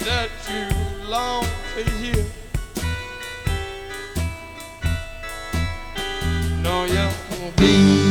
that you long to hear. No, you won't be.